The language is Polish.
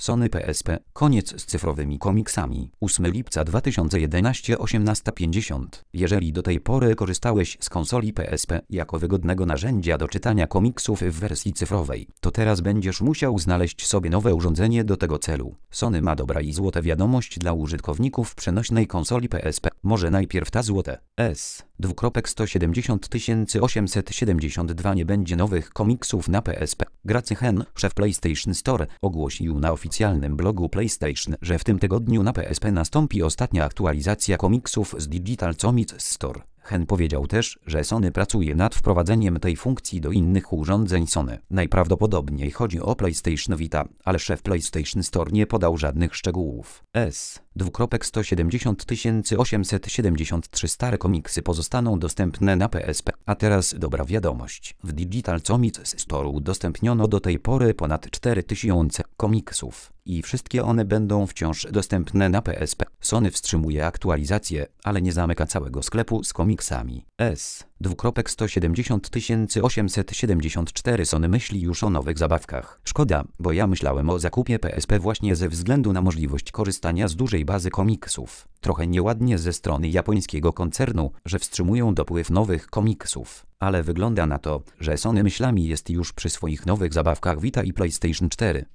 Sony PSP. Koniec z cyfrowymi komiksami. 8 lipca 2011 18:50. Jeżeli do tej pory korzystałeś z konsoli PSP jako wygodnego narzędzia do czytania komiksów w wersji cyfrowej, to teraz będziesz musiał znaleźć sobie nowe urządzenie do tego celu. Sony ma dobra i złote wiadomość dla użytkowników przenośnej konsoli PSP. Może najpierw ta złote. S:170 872 nie będzie nowych komiksów na PSP. Gracy Hen, szef PlayStation Store, ogłosił na oficjalnym blogu PlayStation, że w tym tygodniu na PSP nastąpi ostatnia aktualizacja komiksów z Digital Comics Store. Hen powiedział też, że Sony pracuje nad wprowadzeniem tej funkcji do innych urządzeń Sony. Najprawdopodobniej chodzi o PlayStation Vita, ale szef PlayStation Store nie podał żadnych szczegółów. S:170 873 stare komiksy pozostaną dostępne na PSP. A teraz dobra wiadomość. W Digital Comics Store udostępniono do tej pory ponad 4000 komiksów. I wszystkie one będą wciąż dostępne na PSP. Sony wstrzymuje aktualizację, ale nie zamyka całego sklepu z komiksami. S:170 874 Sony myśli już o nowych zabawkach. Szkoda, bo ja myślałem o zakupie PSP właśnie ze względu na możliwość korzystania z dużej bazy komiksów. Trochę nieładnie ze strony japońskiego koncernu, że wstrzymują dopływ nowych komiksów. Ale wygląda na to, że Sony myślami jest już przy swoich nowych zabawkach Vita i PlayStation 4.